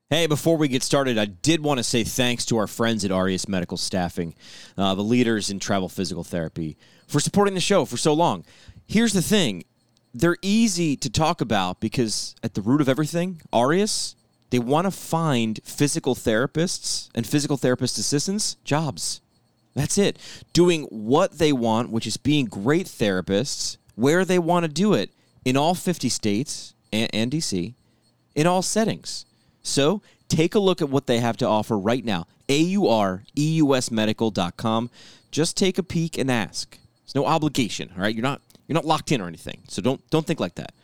Hey, before we get started, I did want to say thanks to our friends at Aureus Medical Staffing, the leaders in travel physical therapy, for supporting the show for so long. Here's the thing. They're easy to talk about because at the root of everything, Aureus, they want to find physical therapists and physical therapist assistants jobs. That's it. Doing what they want, which is being great therapists, where they want to do it, in all 50 states and D.C., in all settings. So take a look at what they have to offer right now. AUREUSmedical.com. Just take a peek and ask. There's no obligation, all right? You're not locked in or anything, so don't think like that.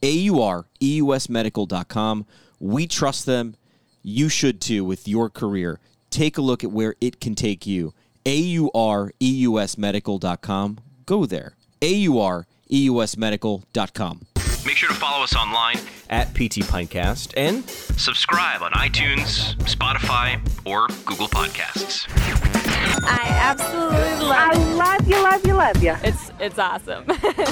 AUREUSmedical.com. We trust them. You should too with your career. Take a look at where it can take you. AUREUSmedical.com. Go there. AUREUSmedical.com. Make sure to follow us online at PT Pinecast and subscribe on iTunes, Spotify, or Google Podcasts. I absolutely love you. It's awesome.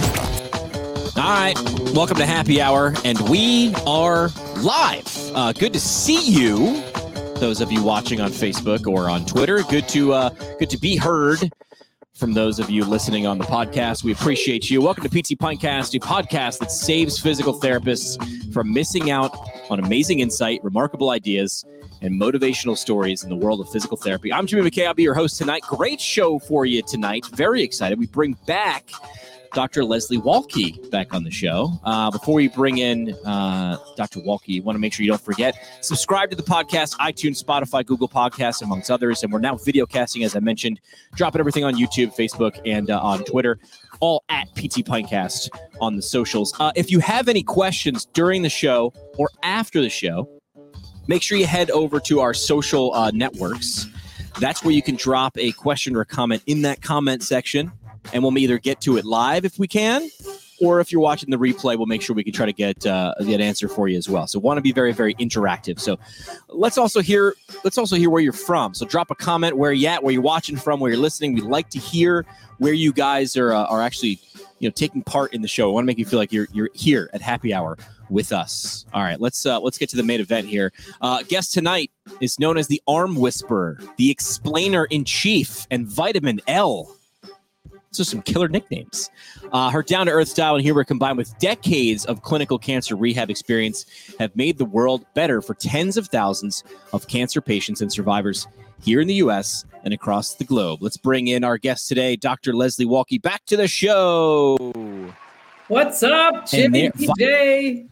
All right, welcome to Happy Hour, and we are live. Good to see you, those of you watching on Facebook or on Twitter. Good to be heard from those of you listening on the podcast. We appreciate you. Welcome to PT Pinecast, a podcast that saves physical therapists from missing out on amazing insight, remarkable ideas, and motivational stories in the world of physical therapy. I'm Jimmy McKay. I'll be your host tonight. Great show for you tonight. Very excited. We bring back Dr. Leslie Walke back on the show. Before we bring in Dr. Walke, you want to make sure you don't forget, subscribe to the podcast, iTunes, Spotify, Google Podcasts, amongst others. And we're now video casting, as I mentioned, dropping everything on YouTube, Facebook, and on Twitter, all at PT Pinecast on the socials. If you have any questions during the show or after the show, make sure you head over to our social networks. That's where you can drop a question or a comment in that comment section. And we'll either get to it live if we can, or if you're watching the replay, we'll make sure we can try to get an answer for you as well. So want to be very, very interactive. So let's also hear where you're from. So drop a comment where you're at, where you're watching from, where you're listening. We'd like to hear where you guys are actually taking part in the show. I want to make you feel like you're here at Happy Hour with us. All right, let's get to the main event here. Guest tonight is known as the Arm Whisperer, the Explainer in Chief, and Vitamin L. So some killer nicknames. Her down-to-earth style and humor combined with decades of clinical cancer rehab experience have made the world better for tens of thousands of cancer patients and survivors here in the U.S. and across the globe. Let's bring in our guest today, Dr. Leslie Walke, back to the show. What's up, Jimmy PJ?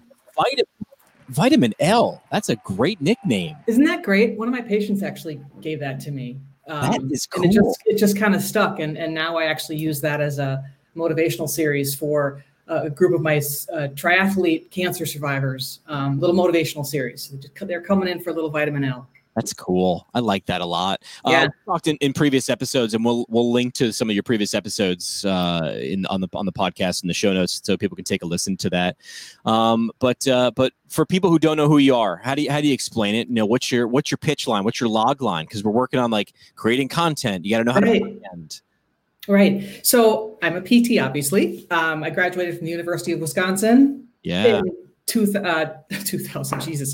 Vitamin L. That's a great nickname. Isn't that great? One of my patients actually gave that to me. That is cool. And it just kind of stuck. And now I actually use that as a motivational series for a group of my triathlete cancer survivors, little motivational series. They're coming in for a little Vitamin L. That's cool. I like that a lot. Yeah. We talked in previous episodes, and we'll link to some of your previous episodes on the podcast in the show notes, so people can take a listen to that. But for people who don't know who you are, how do you explain it? What's your pitch line? What's your log line? Because we're working on creating content. You got to know how to end. Right. So I'm a PT, obviously. I graduated from the University of Wisconsin. Yeah. In 2000. Jesus.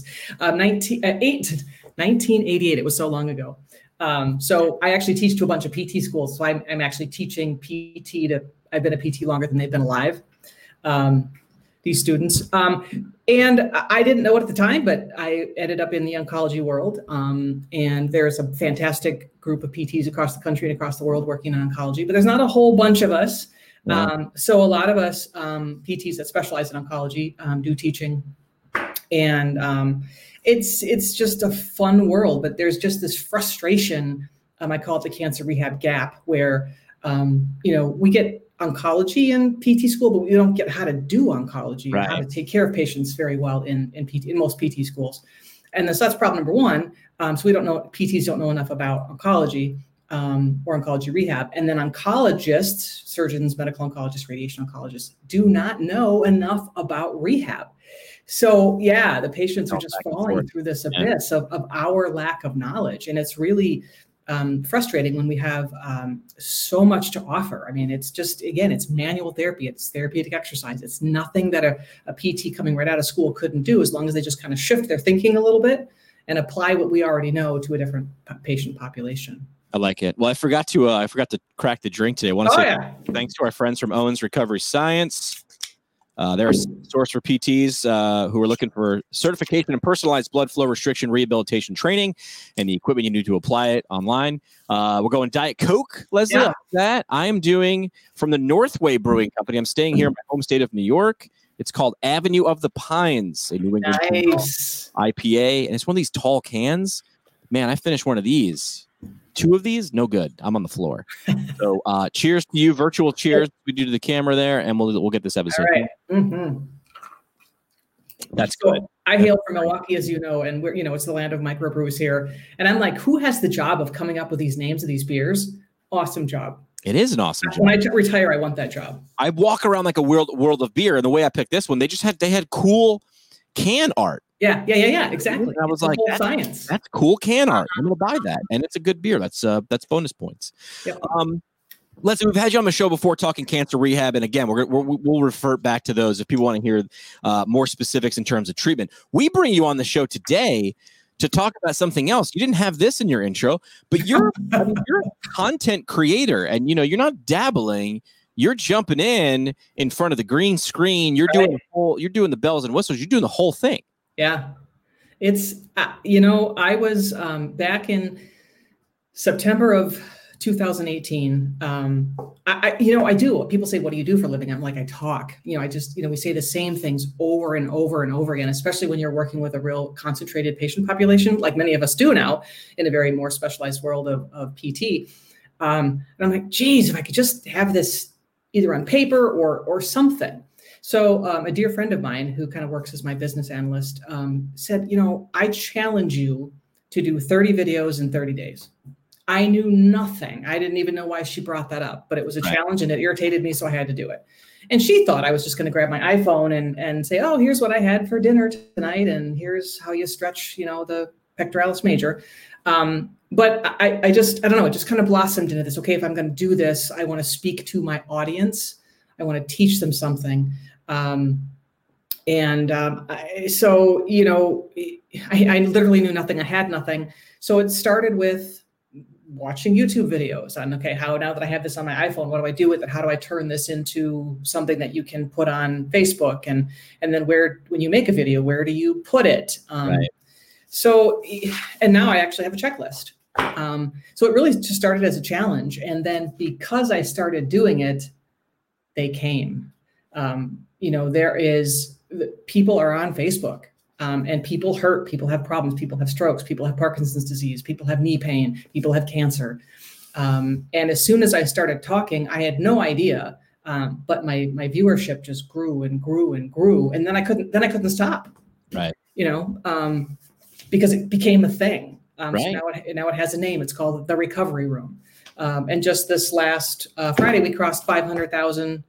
1988. It was so long ago. So I actually teach to a bunch of PT schools. So I'm actually teaching PT I've been a PT longer than they've been alive. These students. And I didn't know it at the time, but I ended up in the oncology world. And there's a fantastic group of PTs across the country and across the world working on oncology, but there's not a whole bunch of us. Wow. So a lot of us PTs that specialize in oncology do teaching. And it's just a fun world, but there's just this frustration. I call it the cancer rehab gap, where we get oncology in PT school, but we don't get how to do oncology, right, and how to take care of patients very well in most PT schools. And so that's problem number one. So PTs don't know enough about oncology or oncology rehab. And then oncologists, surgeons, medical oncologists, radiation oncologists do not know enough about rehab. So yeah, the patients are just falling through this abyss of our lack of knowledge. And it's really frustrating when we have so much to offer. I mean, it's just, again, it's manual therapy. It's therapeutic exercise. It's nothing that a PT coming right out of school couldn't do, as long as they just kind of shift their thinking a little bit and apply what we already know to a different patient population. I like it. Well, I forgot to crack the drink today. I want to say thanks to our friends from Owens Recovery Science. They're a source for PTs who are looking for certification in personalized blood flow restriction rehabilitation training and the equipment you need to apply it online. We're going Diet Coke, Leslie. Yeah. That I am doing from the Northway Brewing Company. I'm staying here in my home state of New York. It's called Avenue of the Pines, a New England IPA, and it's one of these tall cans. Man, I finished one of these. 2 of these, no good. I'm on the floor. So, cheers to you. Virtual cheers. We do to the camera there, and we'll get this episode. All right. Mm-hmm. That's so good. I hail from Milwaukee, as you know, and we're it's the land of microbrews here. And I'm like, who has the job of coming up with these names of these beers? Awesome job. It is an awesome job. When I retire, I want that job. I walk around like a world of beer, and the way I picked this one, they had cool can art. Yeah, exactly. And I was like, science. That's cool can art. I'm gonna buy that, and it's a good beer. That's bonus points. Yep. Leslie, we've had you on the show before talking cancer rehab, and again, we'll revert back to those if people want to hear more specifics in terms of treatment. We bring you on the show today to talk about something else. You didn't have this in your intro, but you're you're a content creator, and you're not dabbling. You're jumping in front of the green screen. You're doing the bells and whistles. You're doing the whole thing. Yeah, it's I was back in September of 2018. I do. People say, "What do you do for a living?" I'm like, I talk. I just we say the same things over and over and over again, especially when you're working with a real concentrated patient population, like many of us do now in a very more specialized world of PT. And I'm like, geez, if I could just have this either on paper or something. So a dear friend of mine who kind of works as my business analyst said, I challenge you to do 30 videos in 30 days. I knew nothing. I didn't even know why she brought that up, but it was a challenge and it irritated me, so I had to do it. And she thought I was just going to grab my iPhone and say, oh, here's what I had for dinner tonight, and here's how you stretch, the pectoralis major. But I don't know, it just kind of blossomed into this. Okay, if I'm going to do this, I want to speak to my audience. I want to teach them something. So I literally knew nothing. I had nothing. So it started with watching YouTube videos on, okay, now that I have this on my iPhone, what do I do with it? How do I turn this into something that you can put on Facebook? And then when you make a video, where do you put it? Right. So, and now I actually have a checklist. So it really just started as a challenge. And then because I started doing it, they came. People are on Facebook, and people hurt, people have problems, people have strokes, people have Parkinson's disease, people have knee pain, people have cancer. And as soon as I started talking, I had no idea, but my viewership just grew and grew and grew. And then I couldn't stop, right. Because it became a thing. Right. So now it has a name. It's called The Recovery Room. And just this last Friday, we crossed 5,000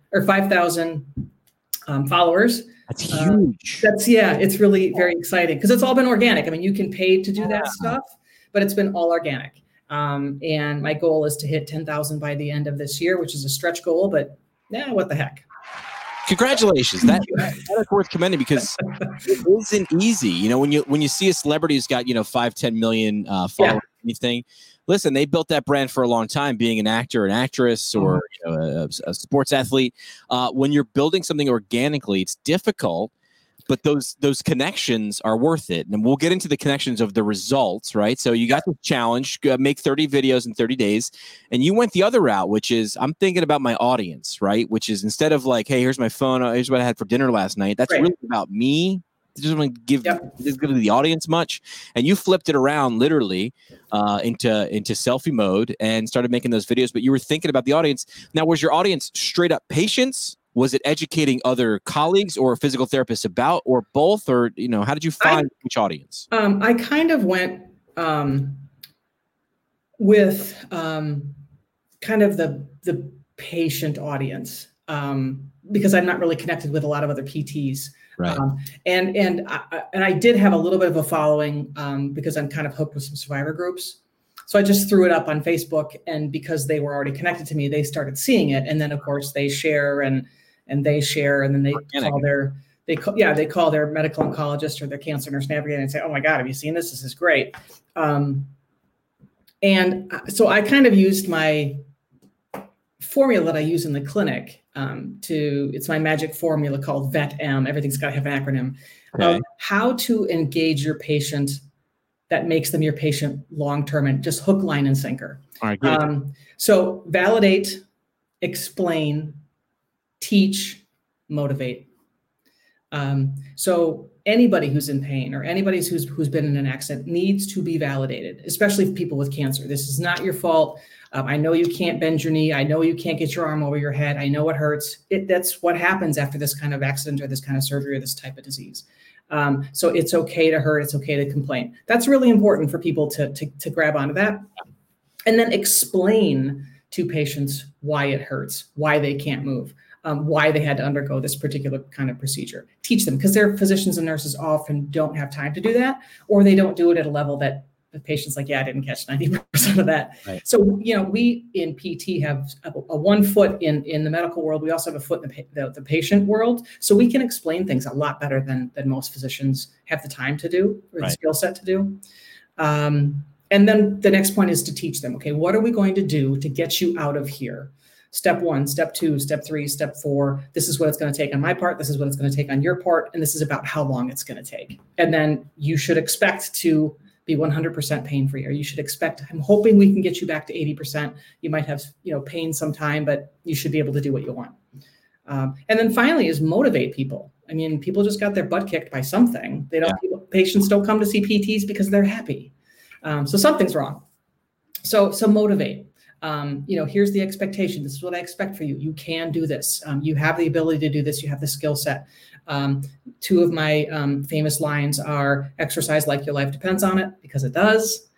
followers. That's huge. It's really very exciting because it's all been organic. I mean, you can pay to do that stuff, but it's been all organic. And my goal is to hit 10,000 by the end of this year, which is a stretch goal, but what the heck. Congratulations. That is worth commending because it isn't easy. When you see a celebrity who's got, 5-10 million followers, anything, listen, they built that brand for a long time, being an actor, an actress, or a sports athlete. When you're building something organically, it's difficult, but those connections are worth it. And we'll get into the connections of the results, right? So you got the challenge, make 30 videos in 30 days. And you went the other route, which is I'm thinking about my audience, right? Which is instead of like, hey, here's my phone, here's what I had for dinner last night. That's really about me. I just want to give the audience much. And you flipped it around literally into selfie mode and started making those videos. But you were thinking about the audience. Now, was your audience straight up patients? Was it educating other colleagues or physical therapists about, or both? Or, how did you find which audience? I kind of went with kind of the patient audience because I'm not really connected with a lot of other PTs. Right. And I did have a little bit of a following because I'm kind of hooked with some survivor groups. So I just threw it up on Facebook, and because they were already connected to me, they started seeing it. And then of course they share and they share, and then they call they call their medical oncologist or their cancer nurse navigator and say, "Oh my God, have you seen this? This is great." And so I kind of used my formula that I use in the clinic it's my magic formula called VET-M. Everything's got to have an acronym. Okay. How to engage your patient that makes them your patient long-term, and just hook, line, and sinker. All right, good. So validate, explain, teach, motivate. So anybody who's in pain or anybody who's been in an accident needs to be validated, especially people with cancer. This is not your fault. I know you can't bend your knee. I know you can't get your arm over your head. I know it hurts. That's what happens after this kind of accident or this kind of surgery or this type of disease. So it's okay to hurt. It's okay to complain. That's really important for people to grab onto that. And then explain to patients why it hurts, why they can't move, why they had to undergo this particular kind of procedure. Teach them, because their physicians and nurses often don't have time to do that, or they don't do it at a level that the patient's like, yeah, I didn't catch 90% of that. Right. So, we in PT have a 1 foot in the medical world. We also have a foot in the patient world. So we can explain things a lot better than most physicians have the time to do, or the skill set to do. And then the next point is to teach them, okay, what are we going to do to get you out of here? Step 1, step 2, step 3, step 4. This is what it's going to take on my part. This is what it's going to take on your part. And this is about how long it's going to take. And then you should expect to be 100% pain-free, or you should expect, I'm hoping we can get you back to 80%. You might have, pain sometime, but you should be able to do what you want. And then finally is motivate people. I mean, people just got their butt kicked by something. Patients don't come to see PTs because they're happy. So something's wrong. So motivate. Here's the expectation. This is what I expect for you. You can do this. You have the ability to do this. You have the skill set. 2 of my famous lines are exercise like your life depends on it, because it does.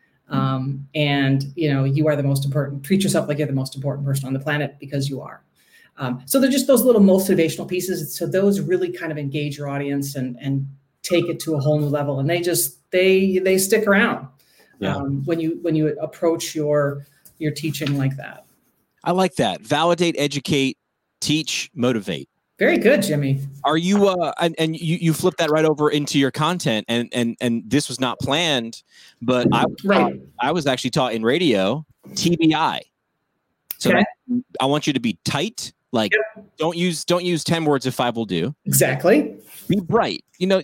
And you are the most important. Treat yourself like you're the most important person on the planet, because you are. So they're just those little motivational pieces. So those really kind of engage your audience and take it to a whole new level. And they stick around when you approach your teaching like that. I like that. Validate, educate, teach, motivate. Very good, Jimmy. Are you and you flip that right over into your content, and this was not planned, but I was actually taught in radio TBI. So I want you to be tight. Like, don't use 10 words if 5 will do. Exactly. Be bright.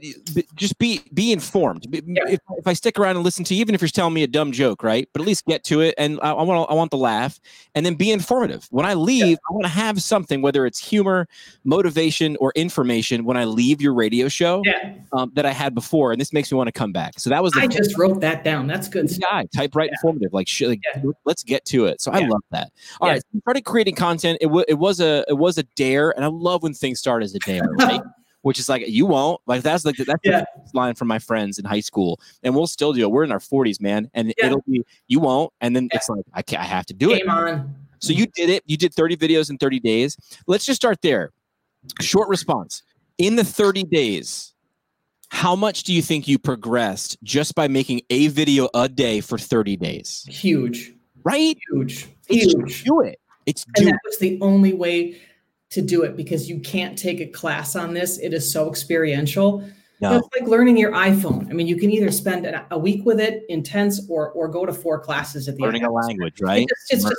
Just be informed. If I stick around and listen to you, even if you're telling me a dumb joke, right? But at least get to it, and I want the laugh, and then be informative. When I leave, I want to have something, whether it's humor, motivation, or information. When I leave your radio show, that I had before, and this makes me want to come back. So that was. I just wrote that down. That's good. Type right, informative. Let's get to it. So I love that. All right, so we started creating content. It was a dare, and I love when things start as a dare, right? Which is like, you won't, like, that's the line from my friends in high school, and we'll still do it. We're in our 40s, man. And it'll be, you won't. And then it's like, I have to do it. Game on. So you did it. You did 30 videos in 30 days. Let's just start there. Short response. In the 30 days, how much do you think you progressed just by making a video a day for 30 days? Huge. Right? Huge. Do it. And that was the only way to do it, because you can't take a class on this. It is so experiential. No. It's like learning your iPhone. I mean, you can either spend a week with it intense or go to 4 classes at the learning end. A language, right?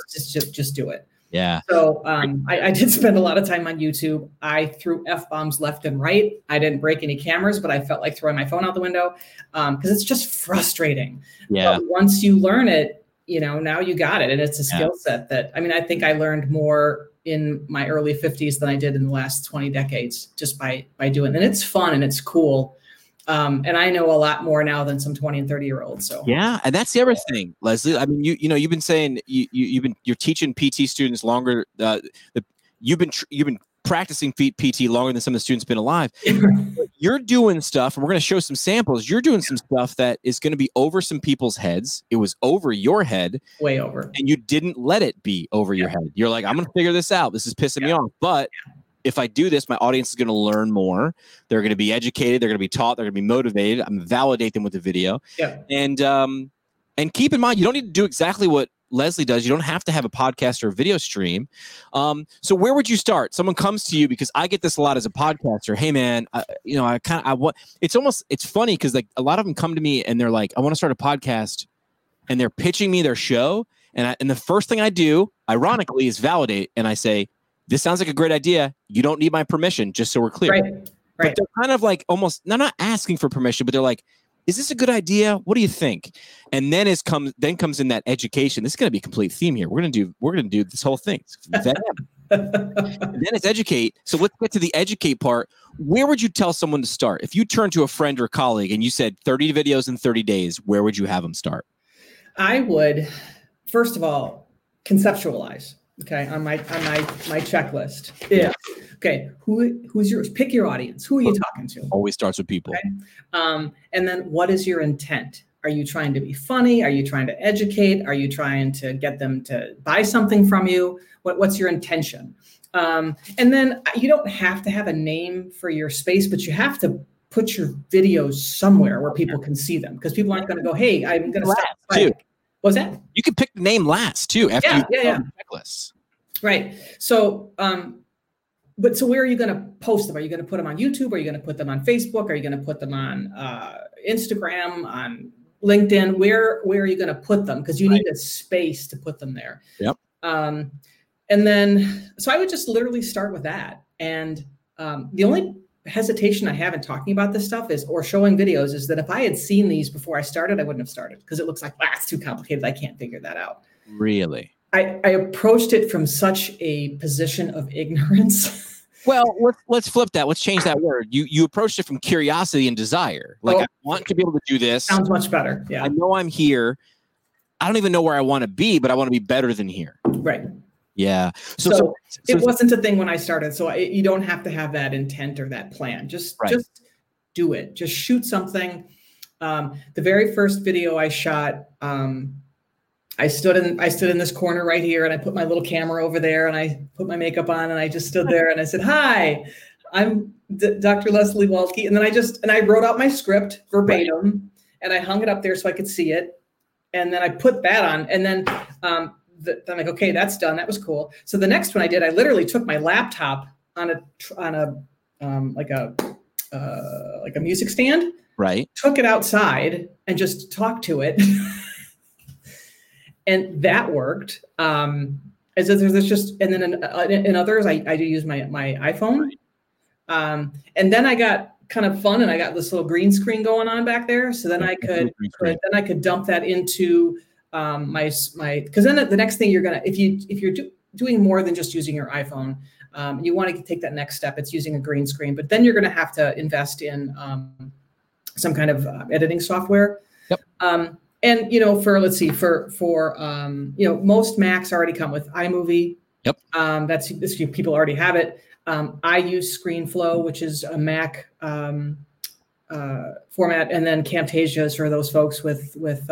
Just do it. Yeah. So I did spend a lot of time on YouTube. I threw F-bombs left and right. I didn't break any cameras, but I felt like throwing my phone out the window because it's just frustrating. Yeah. But once you learn it, now you got it. And it's a skill set that, I think I learned more in my early 50s than I did in the last 20 decades just by doing it. And it's fun and it's cool. And I know a lot more now than some 20 and 30-year-olds. So yeah, and that's the other thing, Leslie. I mean, you've been saying you're teaching PT students longer. You've been practicing PT longer than some of the students been alive. You're doing stuff, and we're going to show some samples. You're doing some stuff that is going to be over some people's heads. It was over your head, way over, and you didn't let it be over your head. You're like, I'm going to figure this out. This is pissing me off, but if I do this, my audience is going to learn more. They're going to be educated. They're going to be taught. They're going to be motivated. I'm going to validate them with the video. Yeah. And keep in mind, you don't need to do exactly what Leslie does. You don't have to have a podcast or a video stream. So where would you start? Someone comes to you, because I get this a lot as a podcaster. Hey man, it's funny because like a lot of them come to me and they're like, I want to start a podcast, and they're pitching me their show. And the first thing I do, ironically, is validate. And I say, this sounds like a great idea. You don't need my permission, just so we're clear. Right. But they're kind of like almost not asking for permission, but they're like, is this a good idea? What do you think? And then comes in that education. This is going to be a complete theme here. We're going to do this whole thing. Then it's educate. So let's get to the educate part. Where would you tell someone to start? If you turn to a friend or a colleague and you said 30 videos in 30 days, where would you have them start? I would, first of all, conceptualize. Okay, on my checklist. Yeah. Okay, who's yours? Pick your audience. Who are you talking to? Always starts with people. Okay? And then what is your intent? Are you trying to be funny? Are you trying to educate? Are you trying to get them to buy something from you? What's your intention? And then you don't have to have a name for your space, but you have to put your videos somewhere where people can see them, because people aren't going to go, hey, I'm going to stop. Too. What was that? You can pick the name last too after you the checklist. Right. So, so where are you going to post them? Are you going to put them on YouTube? Are you going to put them on Facebook? Are you going to put them on Instagram, on LinkedIn? Where are you going to put them? Because you need a space to put them there. Yep. And then, so I would just literally start with that. And the only hesitation I have in talking about this stuff or showing videos is that if I had seen these before I started, I wouldn't have started, because it looks like, it's too complicated. I can't figure that out. Really? I approached it from such a position of ignorance. Well, let's flip that. Let's change that word. You approached it from curiosity and desire. Like, I want to be able to do this. Sounds much better. Yeah. I know I'm here. I don't even know where I want to be, but I want to be better than here. Right. Yeah. So it wasn't a thing when I started. So you don't have to have that intent or that plan. Just do it. Just shoot something. The very first video I shot, I stood in this corner right here, and I put my little camera over there, and I put my makeup on, and I just stood there, and I said, "Hi, I'm Dr. Leslie Waltke," and then I wrote out my script verbatim, and I hung it up there so I could see it, and then I put that on, and then I'm like, okay, that's done. That was cool. So the next one I did, I literally took my laptop on a music stand, right? Took it outside and just talked to it. And that worked. As there's just, and then in others, I do use my iPhone. And then I got kind of fun, and I got this little green screen going on back there. So then I could dump that into because then the next thing if you're doing more than just using your iPhone, you want to take that next step. It's using a green screen, but then you're going to have to invest in some kind of editing software. Yep. And most Macs already come with iMovie. Yep. People already have it. I use ScreenFlow, which is a Mac format, and then Camtasia is for those folks with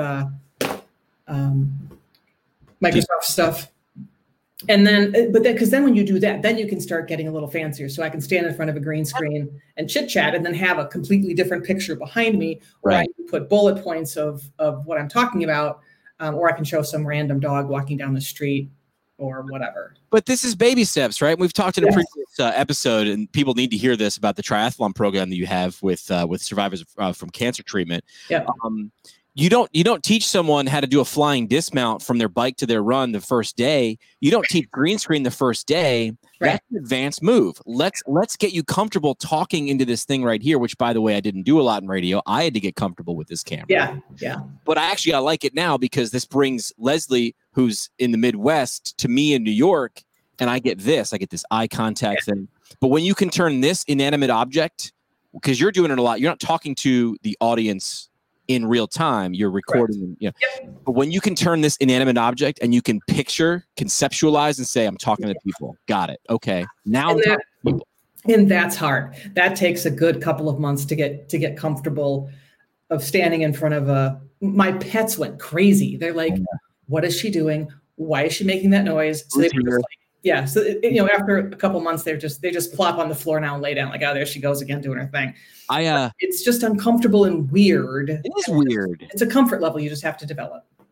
Microsoft stuff. And then, because then when you do that, then you can start getting a little fancier. So I can stand in front of a green screen and chit chat, and then have a completely different picture behind me, where I can put bullet points of what I'm talking about, or I can show some random dog walking down the street or whatever. But this is baby steps, right? We've talked in a previous episode, and people need to hear this about the triathlon program that you have with survivors from cancer treatment. Yeah. You don't teach someone how to do a flying dismount from their bike to their run the first day. You don't teach green screen the first day. Right. That's an advanced move. Let's get you comfortable talking into this thing right here, which, by the way, I didn't do a lot in radio. I had to get comfortable with this camera. Yeah. But I like it now, because this brings Leslie, who's in the Midwest, to me in New York, and I get this eye contact thing. But when you can turn this inanimate object, because you're doing it a lot, you're not talking to the audience in real time, you're recording. Yep. But when you can turn this inanimate object and you can conceptualize and say, I'm talking to people. Got it. Okay. Now I'm talking to people. And that's hard. That takes a good couple of months to get comfortable of standing in front of my pets went crazy. They're like, what is she doing? Why is she making that noise? So they were just like, yeah. So, after a couple months, they just plop on the floor now and lay down, like, oh, there she goes again doing her thing. It's just uncomfortable and weird. It is weird. It's a comfort level you just have to develop.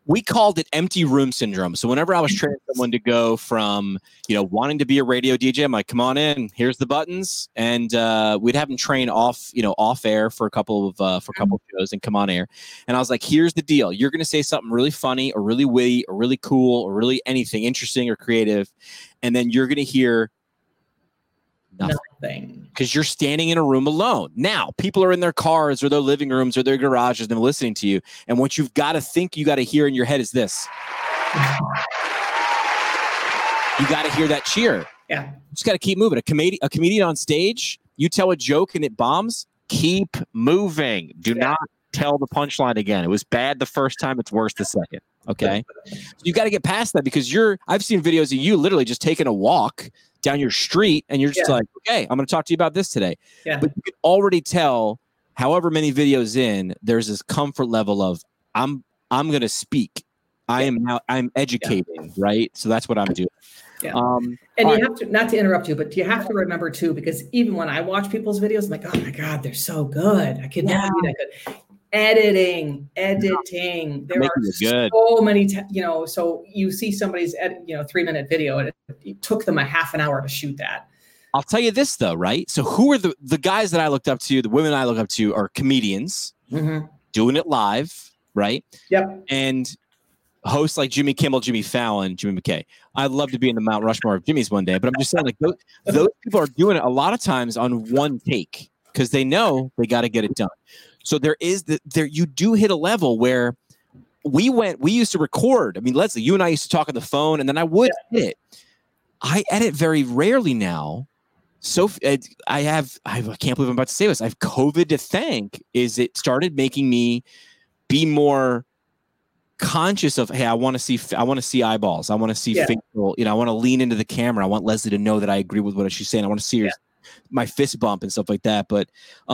We called it empty room syndrome. So whenever I was training someone to go from, wanting to be a radio DJ, I'm like, come on in, here's the buttons. And we'd have them train off air for a couple of shows and come on air. And I was like, here's the deal. You're going to say something really funny or really witty or really cool or really anything interesting or creative. And then you're going to hear nothing, because you're standing in a room alone. Now, people are in their cars or their living rooms or their garages and they're listening to you. And what you've got to think, you got to hear in your head is this. You got to hear that cheer. Yeah. You just got to keep moving. A comedian on stage, you tell a joke and it bombs, keep moving. Do not tell the punchline again. It was bad the first time. It's worse the second. Okay. So you got to get past that, because I've seen videos of you literally just taking a walk down your street and you're just like, okay, I'm going to talk to you about this today. Yeah. But you can already tell, however many videos in, there's this comfort level of I'm going to speak. I'm educating, right? So that's what I'm doing. Yeah. And you have to, not to interrupt you, but you have to remember too, because even when I watch people's videos, I'm like, oh my God, they're so good. I could never be that good. Editing. There are so many, so you see somebody's 3-minute video and it took them a half an hour to shoot that. I'll tell you this though, right? So who are the guys that I looked up to, the women I look up to are comedians doing it live, right? Yep. And hosts like Jimmy Kimmel, Jimmy Fallon, Jimmy McKay. I'd love to be in the Mount Rushmore of Jimmy's one day, but I'm just saying, like, those people are doing it a lot of times on one take because they know they got to get it done. So you do hit a level where we used to record. I mean, Leslie, you and I used to talk on the phone, and then I would edit. I edit very rarely now. So I can't believe I'm about to say this. I have COVID to thank. Is it started making me be more conscious of, hey, I want to see eyeballs. I want to see facial, I want to lean into the camera. I want Leslie to know that I agree with what she's saying. I want to see my fist bump and stuff like that. But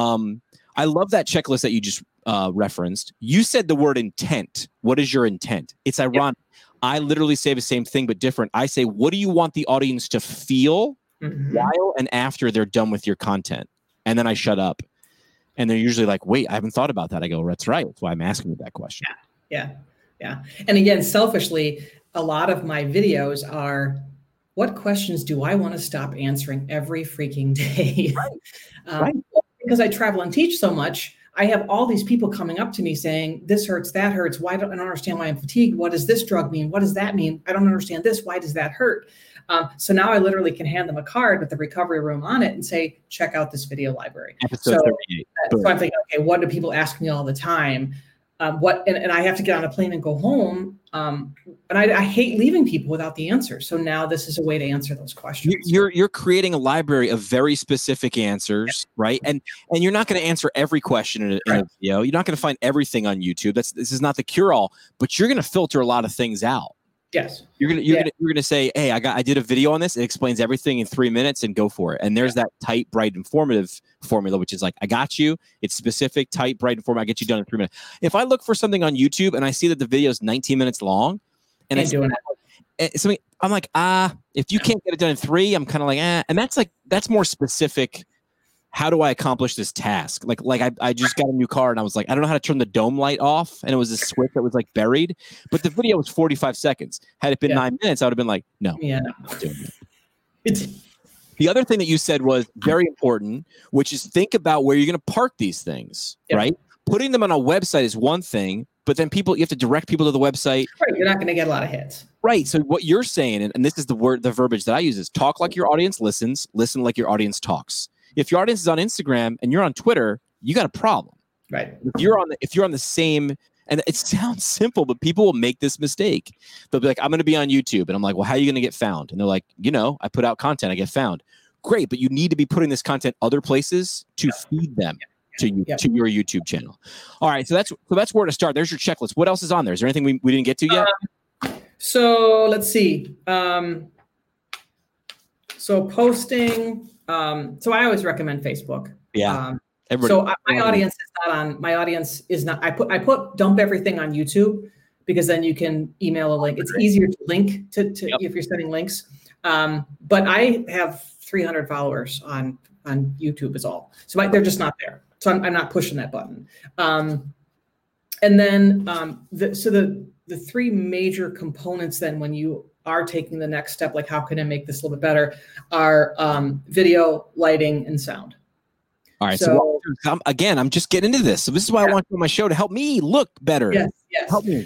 I love that checklist that you just referenced. You said the word intent. What is your intent? It's ironic. I literally say the same thing, but different. I say, what do you want the audience to feel while and after they're done with your content? And then I shut up. And they're usually like, wait, I haven't thought about that. I go, that's right. That's why I'm asking you that question. Yeah. And again, selfishly, a lot of my videos are, what questions do I want to stop answering every freaking day? Right. Because I travel and teach so much, I have all these people coming up to me saying, this hurts, that hurts. I don't understand why I'm fatigued. What does this drug mean? What does that mean? I don't understand this. Why does that hurt? So now I literally can hand them a card with the recovery room on it and say, check out this video library. Episode 38. So I'm thinking, okay, what do people ask me all the time? And I have to get on a plane and go home. And I hate leaving people without the answer. So now this is a way to answer those questions. You're creating a library of very specific answers, right? And you're not going to answer every question in a video. You're not going to find everything on YouTube. This is not the cure all, but you're going to filter a lot of things out. Yes. You're gonna say, hey, I did a video on this. It explains everything in 3 minutes, and go for it. And there's that tight, bright, informative formula, which is like, I got you. It's specific, tight, bright, informative. I get you done in 3 minutes. If I look for something on YouTube and I see that the video is 19 minutes long, and I'm like, if you can't get it done in 3, I'm kind of like, and that's more specific. How do I accomplish this task? Like I just got a new car and I was like, I don't know how to turn the dome light off. And it was a switch that was like buried, but the video was 45 seconds. Had it been 9 minutes, I would have been like, no. Yeah. Not doing it. The other thing that you said was very important, which is think about where you're going to park these things, right? Putting them on a website is one thing, but then you have to direct people to the website. Right. You're not going to get a lot of hits. Right. So what you're saying, and this is the verbiage that I use, is talk like your audience listens, listen like your audience talks. If your audience is on Instagram and you're on Twitter, you got a problem. Right. If you're on the same, and it sounds simple, but people will make this mistake. They'll be like, I'm going to be on YouTube. And I'm like, well, how are you going to get found? And they're like, I put out content, I get found. Great. But you need to be putting this content other places to feed them to your YouTube channel. All right. So that's where to start. There's your checklist. What else is on there? Is there anything we didn't get to yet? So let's see. So posting. So I always recommend Facebook. Yeah. My audience is not. I put dump everything on YouTube because then you can email a link. It's easier to link to if you're sending links. But I have 300 followers on YouTube is all. So they're just not there. So I'm not pushing that button. And then the the three major components then when you are taking the next step, like how can I make this a little bit better, are video, lighting, and sound. All right. So I'm just getting into this. So this is why I want you on my show to help me look better. Yes. Help me.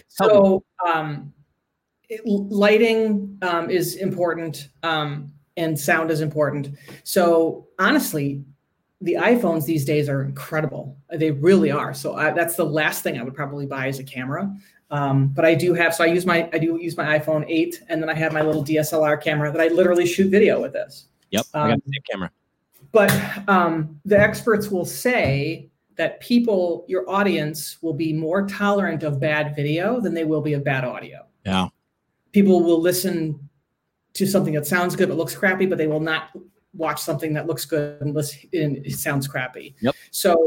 Lighting is important, and sound is important. So honestly, the iPhones these days are incredible. They really are. So that's the last thing I would probably buy is a camera. But I do use my iPhone 8, and then I have my little DSLR camera that I literally shoot video with this. Yep, I got the same camera. But the experts will say that your audience will be more tolerant of bad video than they will be of bad audio. Yeah. People will listen to something that sounds good but looks crappy, but they will not watch something that looks good and it sounds crappy. Yep. So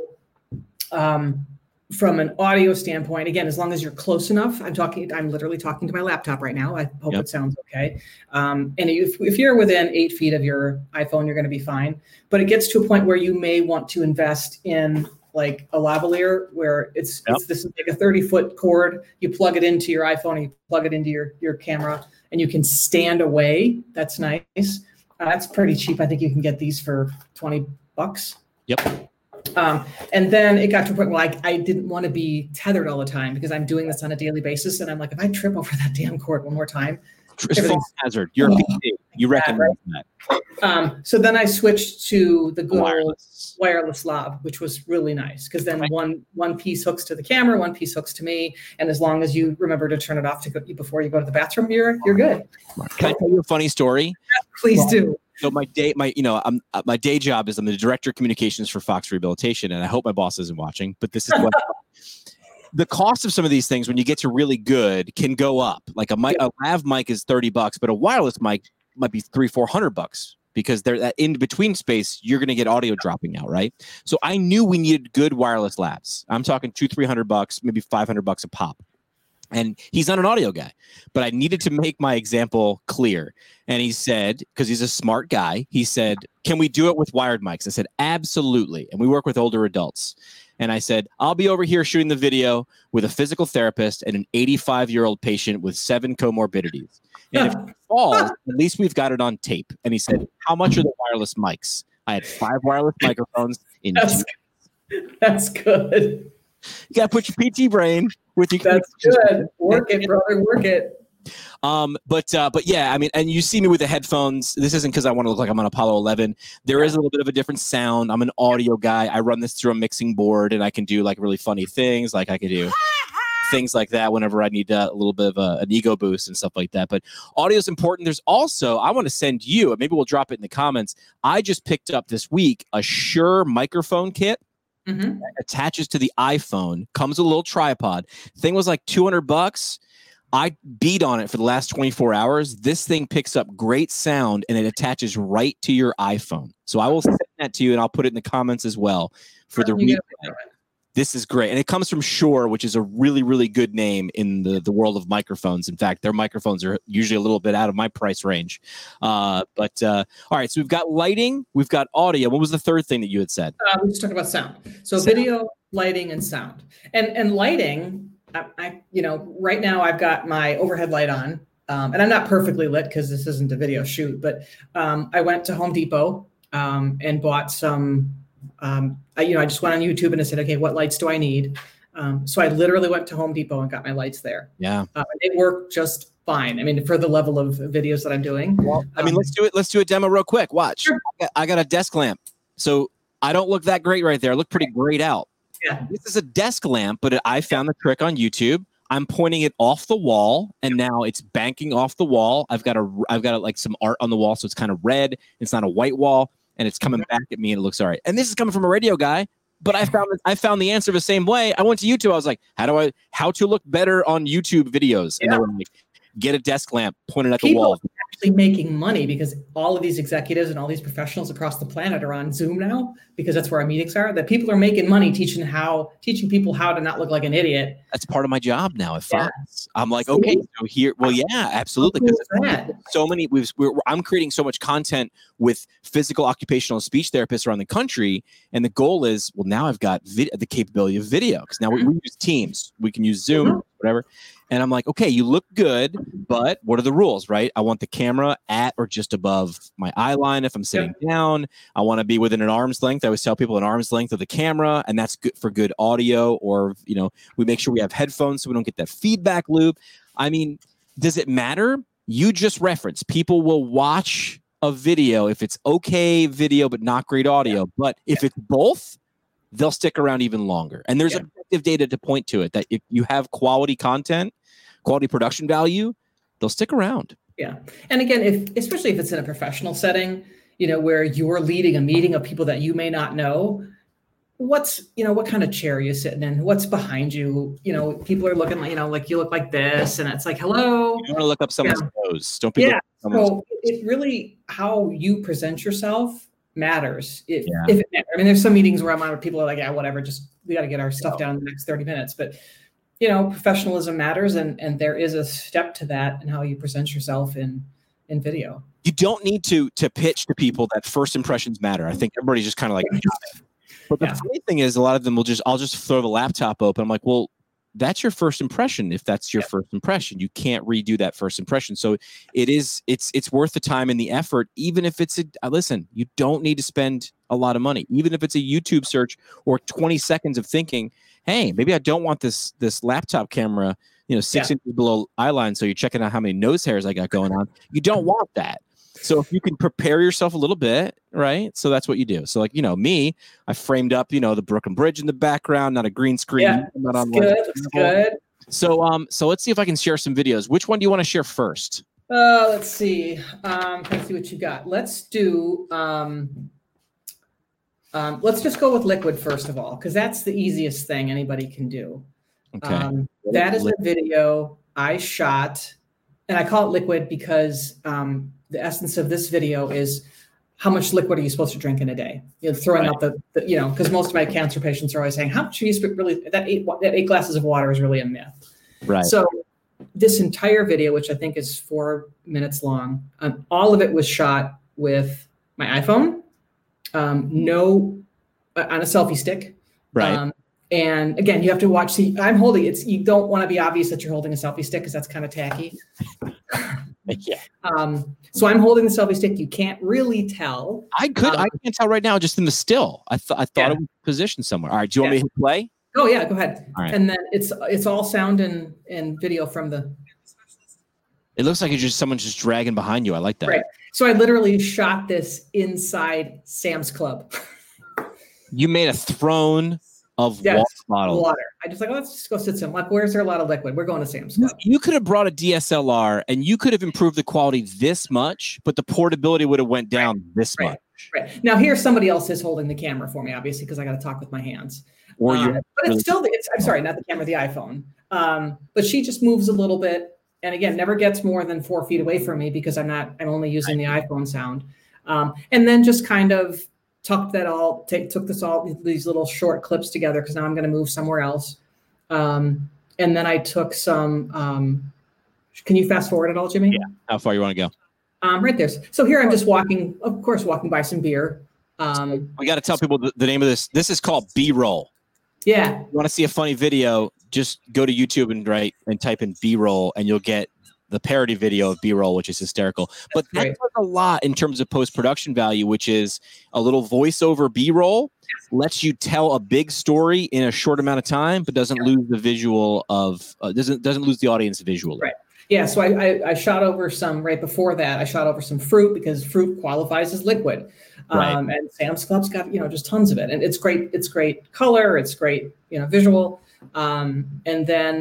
from an audio standpoint, again, as long as you're close enough, I'm literally talking to my laptop right now. I hope it sounds okay. And if you're within 8 feet of your iPhone, you're going to be fine. But it gets to a point where you may want to invest in like a lavalier, where it's this is like a 30-foot cord. You plug it into your iPhone, and you plug it into your camera, and you can stand away. That's nice. That's pretty cheap. I think you can get these for $20. Yep. And then it got to a point where I didn't want to be tethered all the time because I'm doing this on a daily basis. And I'm like, if I trip over that damn cord one more time, it's false hazard. You're a PT. You recognize that. So then I switched to the good wireless lav, which was really nice because then one piece hooks to the camera, one piece hooks to me. And as long as you remember to turn it off before you go to the bathroom, you're good. Can I tell you a funny story? Please do. So my day job is I'm the director of communications for Fox Rehabilitation, and I hope my boss isn't watching. But this is what the cost of some of these things when you get to really good can go up. Like a lav mic is $30, but a wireless mic might be $300-400 because they're that in between space. You're going to get audio dropping out, right? So I knew we needed good wireless lavs. I'm talking $200-300, maybe $500 a pop. And he's not an audio guy, but I needed to make my example clear. And he said, because he's a smart guy, he said, can we do it with wired mics? I said, absolutely. And we work with older adults. And I said, I'll be over here shooting the video with a physical therapist and an 85-year-old patient with 7 comorbidities. And if it falls, at least we've got it on tape. And he said, how much are the wireless mics? I had 5 wireless microphones in 2. That's good. You got to put your PT brain with you. That's good. Work it, brother. Work it. But yeah, I mean, and you see me with the headphones. This isn't because I want to look like I'm on Apollo 11. There is a little bit of a different sound. I'm an audio guy. I run this through a mixing board, and I can do like really funny things. Like I could do things like that whenever I need a little bit of an ego boost and stuff like that. But audio is important. There's also, I want to send you, and maybe we'll drop it in the comments. I just picked up this week a Shure microphone kit. Mm-hmm. That attaches to the iPhone, comes with a little tripod. Thing was like $200. I beat on it for the last 24 hours. This thing picks up great sound and it attaches right to your iPhone. So I will send that to you and I'll put it in the comments as well for the replay. This is great. And it comes from Shure, which is a really, really good name in the world of microphones. In fact, their microphones are usually a little bit out of my price range. All right, so we've got lighting, we've got audio. What was the third thing that you had said? We just talked about sound. So video, lighting, and sound. And lighting, I right now I've got my overhead light on, and I'm not perfectly lit because this isn't a video shoot, but I went to Home Depot and bought some. I just went on YouTube and I said, okay, what lights do I need? So I literally went to Home Depot and got my lights there. Yeah. They work just fine. I mean, for the level of videos that I'm doing. Well, I mean, let's do it. Let's do a demo real quick. Watch. Sure. I got a desk lamp. So I don't look that great right there. I look pretty grayed out. Yeah. This is a desk lamp, but I found the trick on YouTube. I'm pointing it off the wall, and now it's banking off the wall. I've got like some art on the wall, so it's kind of red. It's not a white wall. And it's coming back at me, and it looks all right. And this is coming from a radio guy, but I found the answer the same way. I went to YouTube. I was like, how to look better on YouTube videos? And they were like, get a desk lamp, point it at the wall. Actually making money because all of these executives and all these professionals across the planet are on Zoom now because that's where our meetings are. That people are making money teaching people how to not look like an idiot. That's part of my job now at Fox. I'm like, okay, so here, well, yeah, absolutely. Because so many, I'm creating so much content with physical occupational speech therapists around the country, and the goal is, well, now I've got the capability of video because now we use Teams, we can use Zoom, whatever. And I'm like, okay, you look good, but what are the rules, right? I want the camera at or just above my eye line if I'm sitting down. I want to be within an arm's length. I always tell people an arm's length of the camera, and that's good for good audio. Or, we make sure we have headphones so we don't get that feedback loop. I mean, does it matter? You just reference. People will watch a video if it's okay video but not great audio. But if it's both, they'll stick around even longer. And there's objective data to point to it that if you have quality content, quality production value, they'll stick around. Yeah. And again, especially if it's in a professional setting, where you're leading a meeting of people that you may not know, what kind of chair are you sitting in? What's behind you? People are looking like you look like this, and it's like, hello. You want to look up someone's nose. Don't be so it really, how you present yourself matters. If it matters. I mean, there's some meetings where I'm on where people are like, yeah, whatever, just we got to get our stuff down in the next 30 minutes. But professionalism matters, and there is a step to that in how you present yourself in video. You don't need to pitch to people that first impressions matter. I think everybody's just kind of like, but the funny thing is, a lot of them I'll just throw the laptop open. I'm like, well, that's your first impression. If that's your first impression, you can't redo that first impression. So it's worth the time and the effort, even if it's listen, you don't need to spend a lot of money, even if it's a YouTube search or 20 seconds of thinking, hey, maybe I don't want this laptop camera, 6 inches below eye line. So you're checking out how many nose hairs I got going on. You don't want that. So if you can prepare yourself a little bit, right? So that's what you do. So like, me, I framed up, the Brooklyn Bridge in the background, not a green screen. Yeah, not on looks good. So let's see if I can share some videos. Which one do you want to share first? Let's see. Let's see what you got. Let's do, let's just go with liquid first of all, because that's the easiest thing anybody can do. Okay. That is a video I shot, and I call it liquid because the essence of this video is how much liquid are you supposed to drink in a day? Throwing out because most of my cancer patients are always saying, how much are you really, that eight glasses of water is really a myth. Right. So this entire video, which I think is 4 minutes long, all of it was shot with my iPhone, on a selfie stick. Right. And again, you have to watch. See, I'm holding it. You don't want to be obvious that you're holding a selfie stick because that's kind of tacky. Yeah. So I'm holding the selfie stick. You can't really tell. I can't tell right now, just in the still. I thought it was positioned somewhere. All right. Do you want me to hit play? Oh yeah, go ahead. All right. And then it's all sound and video from the. It looks like someone's just dragging behind you. I like that. Right. So I literally shot this inside Sam's Club. You made a throne of water. I just let's just go sit some. Like, where's there a lot of liquid? We're going to Sam's Club. You could have brought a DSLR and you could have improved the quality this much, but the portability would have went down this much. Right. Now here somebody else is holding the camera for me, obviously, because I got to talk with my hands. Or but it's still, I'm sorry, not the camera, the iPhone. But she just moves a little bit. And again, never gets more than 4 feet away from me because I'm only using the iPhone sound. And then just kind of took these little short clips together because now I'm going to move somewhere else. And then I took some, can you fast forward at all, Jimmy? Yeah. How far you want to go? Right there. So here I'm just walking by some beer. We got to tell people the name of this. This is called B-roll. Yeah. You want to see a funny video, just go to YouTube and type in B-roll and you'll get the parody video of B-roll, which is hysterical. But that does a lot in terms of post-production value, which is a little voiceover B-roll, lets you tell a big story in a short amount of time, but doesn't lose the visual of doesn't lose the audience visually. Right. Yeah. So I shot over some right before that. I shot over some fruit because fruit qualifies as liquid. And Sam's Club's got just tons of it, and it's great. It's great color. It's great visual. And then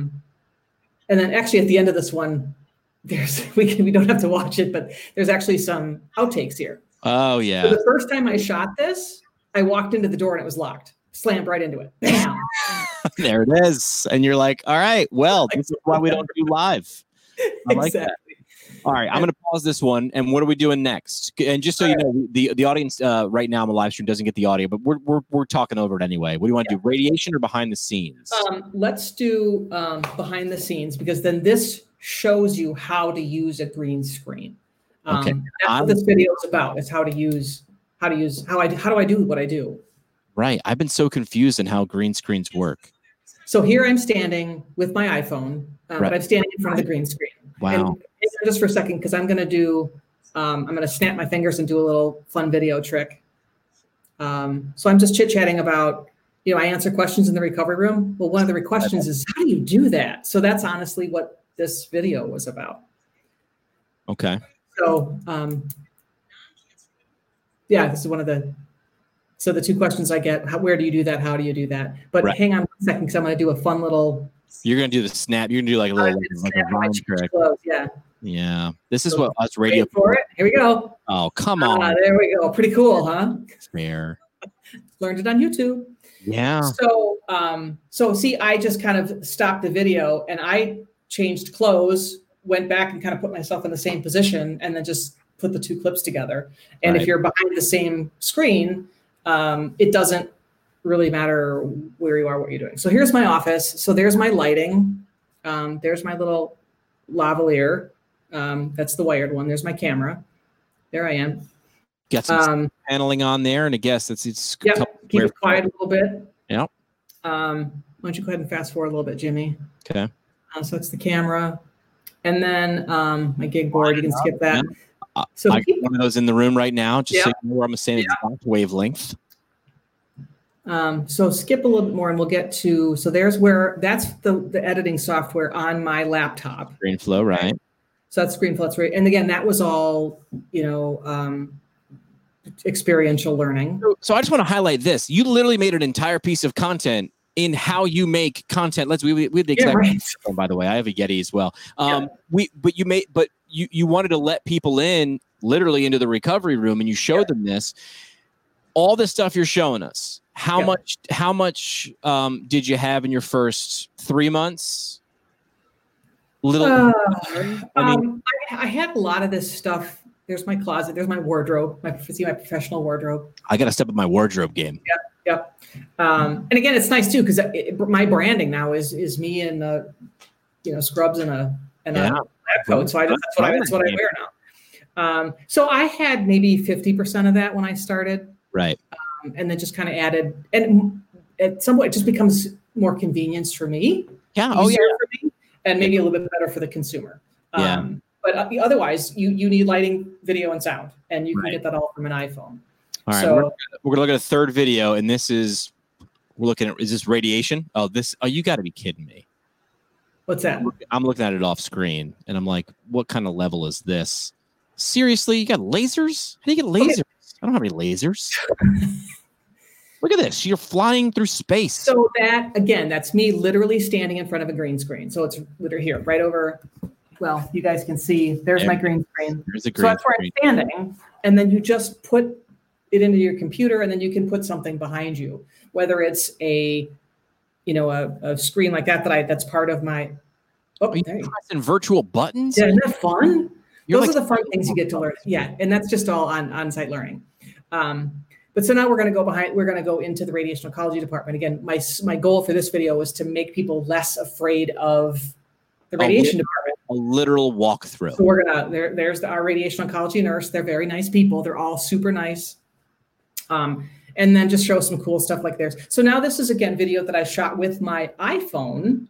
actually at the end of this one, we don't have to watch it, but there's actually some outtakes here. Oh yeah. So the first time I shot this, I walked into the door and it was locked. Slammed right into it. Bam. There it is. And you're like, all right, well, this is why we don't do live. I like that. All right, I'm going to pause this one. And what are we doing next? And just so you know, the audience right now on the live stream doesn't get the audio, but we're talking over it anyway. What do you want to do? Radiation or behind the scenes? Let's do behind the scenes, because then this shows you how to use a green screen. Okay. That's what this video is about. Is how do I do what I do. Right. I've been so confused in how green screens work. So here I'm standing with my iPhone, but I'm standing in front of the green screen. Wow. And just for a second, because I'm going to snap my fingers and do a little fun video trick. So I'm just chit-chatting about, I answer questions in the recovery room. Well, one of the questions is, how do you do that? So that's honestly what this video was about. Okay. So, this is one of the two questions I get, where do you do that? How do you do that? But hang on 1 second, because I'm going to do a fun little. You're going to do the snap. You're going to do like a little, like a Vine trick. Yeah. Yeah. This is what us radio. Wait for it. Here we go. Oh, come on. There we go. Pretty cool, huh? Fair. Learned it on YouTube. Yeah. So see, I just kind of stopped the video and I changed clothes, went back and kind of put myself in the same position, and then just put the two clips together. And if you're behind the same screen, it doesn't really matter where you are, what you're doing. So here's my office. So there's my lighting. There's my little lavalier. That's the wired one. There's my camera. There I am. Got some paneling on there, and I guess it's keep it quiet a little bit. Yeah. Why don't you go ahead and fast forward a little bit, Jimmy? Okay. So it's the camera, and then my gig board. You can skip that. So I got one of those in the room right now, just so you know where I'm saying exact wavelength. So skip a little bit more, and we'll get to. So that's the editing software on my laptop. ScreenFlow, right? So that's ScreenFlow. That's right. And again, that was all experiential learning. So I just want to highlight this. You literally made an entire piece of content in how you make content. We have the exact by the way. I have a Yeti as well. But you wanted to let people in literally into the recovery room, and you showed them this. All the stuff you're showing us. How much did you have in your first 3 months? I had a lot of this stuff. There's my closet. There's my wardrobe. My professional wardrobe. I got to step up my wardrobe game. Yep. And again, it's nice too, because my branding now is me in scrubs and a lab coat. So that's what I wear now. So I had maybe 50% of that when I started. Right. And then just kind of added, and at some point it just becomes more convenience for me. Yeah. For me, and maybe a little bit better for the consumer. But otherwise, you need lighting, video, and sound, and you can get that all from an iPhone. All right, so, we're gonna look at a third video, and this is we're looking at. Is this radiation? Oh, you got to be kidding me. What's that? I'm looking at it off screen, and I'm like, what kind of level is this? Seriously, you got lasers? How do you get lasers? Okay. I don't have any lasers. Look at this. You're flying through space. So that's me literally standing in front of a green screen. So it's literally here, right over. Well, you guys can see. There's my green screen. There's a green so that's where I'm standing. And then you just put it into your computer, and then you can put something behind you, whether it's a screen like that's part of my. Oh, are you pressing virtual buttons? Yeah, isn't that fun? Those are the fun things you get to learn. Yeah, and that's just all on-site learning. But so now we're going to go into the radiation oncology department. Again, my goal for this video was to make people less afraid of the radiation department. A literal walkthrough. So we're there's our radiation oncology nurse. They're very nice people. They're all super nice. And then just show some cool stuff like theirs. So now this is again video that I shot with my iPhone.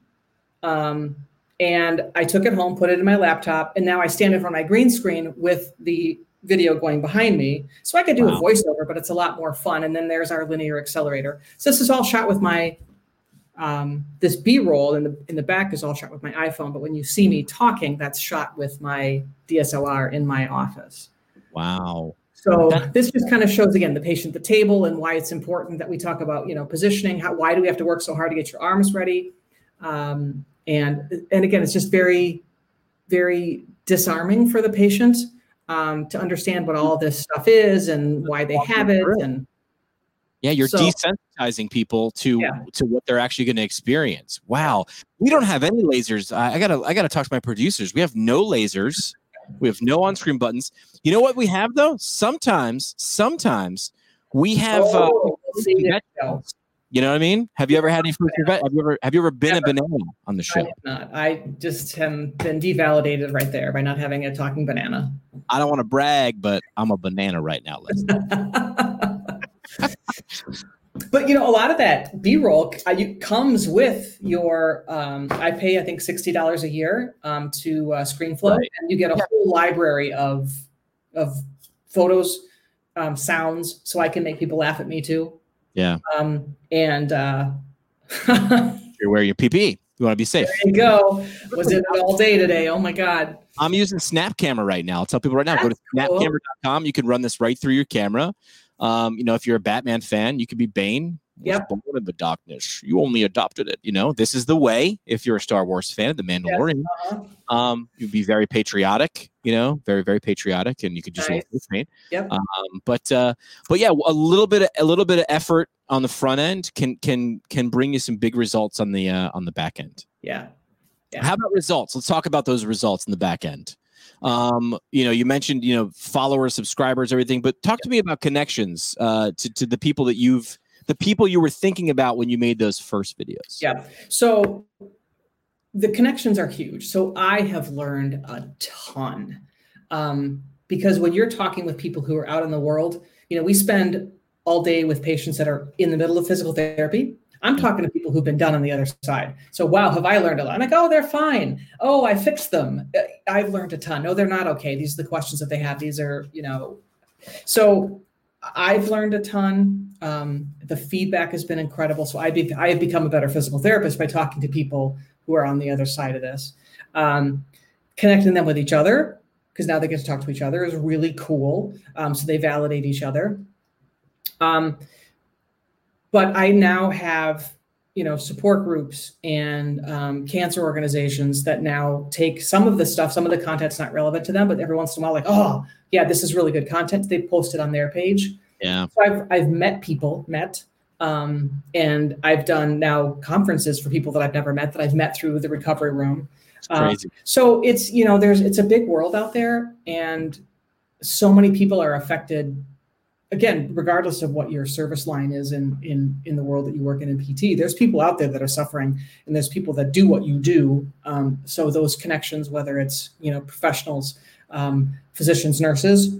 And I took it home, put it in my laptop, and now I stand in front of my green screen with the video going behind me. So I could do a voiceover, but it's a lot more fun. And then there's our linear accelerator. So this is all shot with my, this B-roll in the back is all shot with my iPhone. But when you see me talking, that's shot with my DSLR in my office. Wow. So this just kind of shows, again, the patient at the table and why it's important that we talk about, positioning. Why do we have to work so hard to get your arms ready? And again, it's just very, very disarming for the patient to understand what all this stuff is and why they have it. And you're desensitizing people to what they're actually going to experience. Wow, we don't have any lasers. I gotta talk to my producers. We have no lasers. We have no on-screen buttons. You know what we have though? Sometimes we have. You know what I mean? Have you ever had any fruit or veg? Have you ever been a banana on the show? I have not. I just have been devalidated right there by not having a talking banana. I don't want to brag, but I'm a banana right now. But But a lot of that B-roll comes with your. I pay, I think, $60 a year to ScreenFlow, Right. and you get a whole library of photos, sounds, so I can make people laugh at me too. Yeah. And You're wearing your PPE. You want to be safe. there you go. Was in it all day today. Oh my God. I'm using Snap Camera right now. I'll tell people right now, go to That's cool. snapcamera.com. You can run this right through your camera. If you're a Batman fan, you could be Bane. Yep. Was born in the darkness. You only adopted it. This is the way. If you're a Star Wars fan of The Mandalorian, you'd be very patriotic. Very, very patriotic, and you could just Nice. face paint. Yep. But yeah, a little bit of effort on the front end can bring you some big results on the back end. Yeah. How about results? Let's talk about those results in the back end. You mentioned followers, subscribers, everything, but talk to me about connections to the people that you were thinking about when you made those first videos. Yeah. So the connections are huge. So I have learned a ton because when you're talking with people who are out in the world, we spend all day with patients that are in the middle of physical therapy. I'm talking to people who've been done on the other side. So, wow, have I learned a lot? I'm like, oh, they're fine. Oh, I fixed them. I've learned a ton. No, they're not okay. These are the questions that they have. These are, so I've learned a ton. The feedback has been incredible. So I have become a better physical therapist by talking to people who are on the other side of this. Connecting them with each other, because now they get to talk to each other, is really cool. So they validate each other. But I now have, support groups and cancer organizations that now take some of the stuff, some of the content's not relevant to them, but every once in a while, like, oh, yeah, this is really good content. They post it on their page. Yeah. So I've met people, and I've done now conferences for people that I've never met, that I've met through the recovery room. It's crazy. So it's, it's a big world out there, and so many people are affected. Again, regardless of what your service line is in the world that you work in PT, there's people out there that are suffering, and there's people that do what you do. So those connections, whether it's, professionals, physicians, nurses,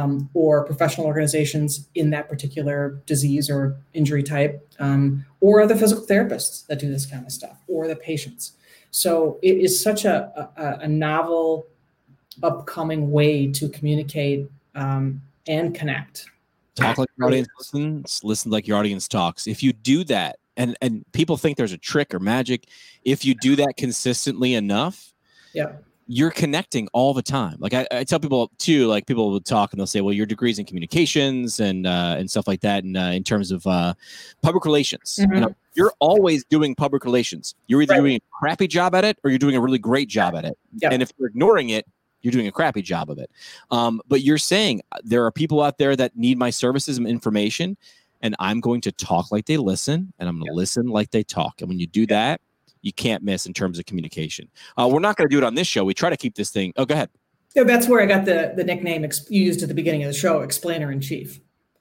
or professional organizations in that particular disease or injury type, or other physical therapists that do this kind of stuff, or the patients. So it is such a novel, upcoming way to communicate and connect. Talk like your audience listens, listen like your audience talks. If you do that, and people think there's a trick or magic, if you do that consistently enough, you're connecting all the time. Like I tell people too, like people will talk and they'll say, well, your degree's in communications and stuff like that. And in terms of public relations, you're always doing public relations. You're either doing a crappy job at it or you're doing a really great job at it. And if you're ignoring it, you're doing a crappy job of it. But you're saying there are people out there that need my services and information, and I'm going to talk like they listen, and I'm going to listen like they talk. And when you do that, you can't miss in terms of communication. We're not going to do it on this show. We try to keep this thing. Oh, go ahead. Yeah, that's where I got the nickname you used at the beginning of the show, Explainer in Chief.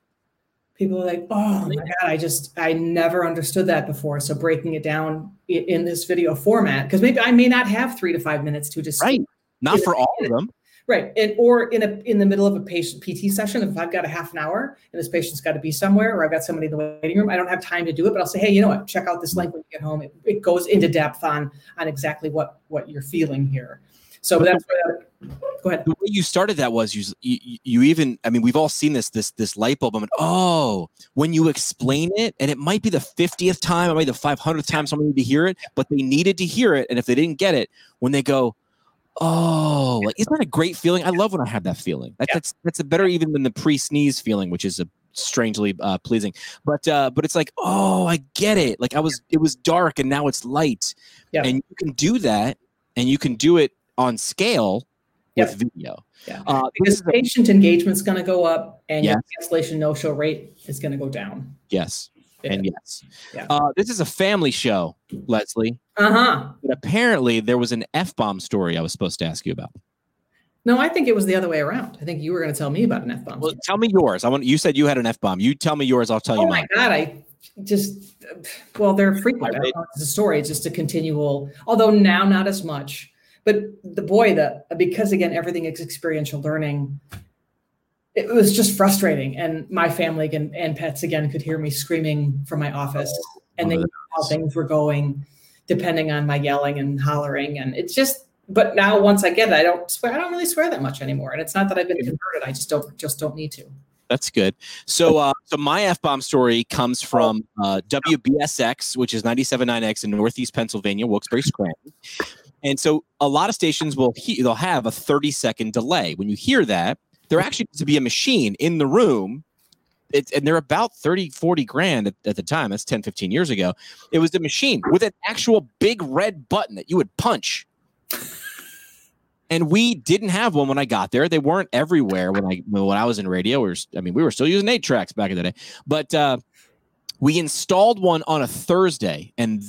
People are like, oh my God, I never understood that before. So breaking it down in this video format, because maybe I may not have 3 to 5 minutes to just not for all of them. Right. Or in the middle of a patient PT session, if I've got a half an hour and this patient's got to be somewhere, or I've got somebody in the waiting room, I don't have time to do it, but I'll say, hey, you know what, check out this link when you get home. It goes into depth on exactly what you're feeling here. So that's where go ahead. The way you started that was you even, I mean, we've all seen this light bulb moment. Oh, when you explain it, and it might be the 50th time, it might be the 500th time someone needed to hear it, but they needed to hear it. And if they didn't get it, when they go, oh, like, isn't that a great feeling? I love when I have that feeling. That's a better even than the pre-sneeze feeling, which is a strangely pleasing. But it's like, oh, I get it. Like it was dark and now it's light. Yeah. And you can do that, and you can do it on scale with video. Yeah. Because patient engagement is going to go up, and your cancellation no-show rate is going to go down. Yes. And yes. Yeah. This is a family show, Leslie. But apparently there was an F-bomb story I was supposed to ask you about. No, I think it was the other way around. I think you were going to tell me about an F-bomb. Well, tell me yours. You said you had an F-bomb. You tell me yours. I'll tell you mine. Oh my God. They're frequent. I don't know if it's a story. It's just a continual, although now not as much. But because again, everything is experiential learning. it was just frustrating. And my family and pets again could hear me screaming from my office, and they knew how things were going, depending on my yelling and hollering. And it's just, but now once I get it, I don't really swear that much anymore. And it's not that I've been converted. I just don't need to. That's good. So my F-bomb story comes from WBSX, which is 97.9X in Northeast Pennsylvania, Wilkes-Barre, Scranton. And so a lot of stations they'll have a 30-second delay. When you hear that, there actually needs to be a machine in the room. And they're about 30, 40 grand at the time. That's 10, 15 years ago. It was the machine with an actual big red button that you would punch. And we didn't have one when I got there. They weren't everywhere when I was in radio. We were still using 8 tracks back in the day. But we installed one on a Thursday, and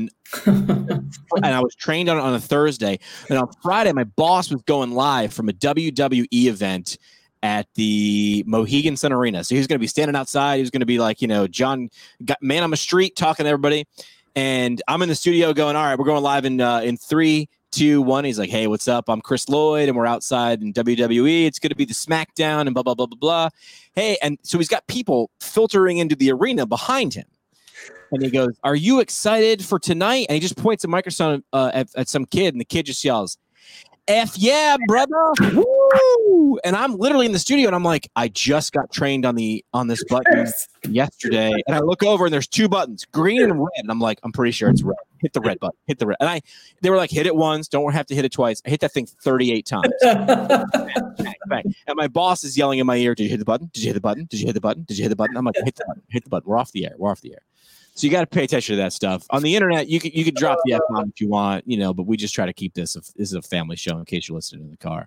I was trained on a Thursday. And on Friday, my boss was going live from a WWE event at the Mohegan Sun Arena. So he was going to be standing outside. He was going to be like, John, man on the street, talking to everybody. And I'm in the studio going, all right, we're going live in 3, 2, 1. He's like, hey, what's up? I'm Chris Lloyd, and we're outside in WWE. It's going to be the SmackDown and blah, blah, blah, blah, blah. Hey, and so he's got people filtering into the arena behind him. And he goes, are you excited for tonight? And he just points a microphone at some kid, and the kid just yells, F yeah, brother. Woo! And I'm literally in the studio, and I'm like, I just got trained on this button yesterday. And I look over, and there's 2 buttons, green and red. And I'm like, I'm pretty sure it's red. Hit the red button. Hit the red. And they were like, hit it once. Don't have to hit it twice. I hit that thing 38 times. Bang. And my boss is yelling in my ear, did you hit the button? Did you hit the button? Did you hit the button? Did you hit the button? I'm like, hit the button. Hit the button. We're off the air. So you got to pay attention to that stuff. On the internet, you could drop the F-bomb if you want, but we just try to keep this. This is a family show in case you're listening in the car.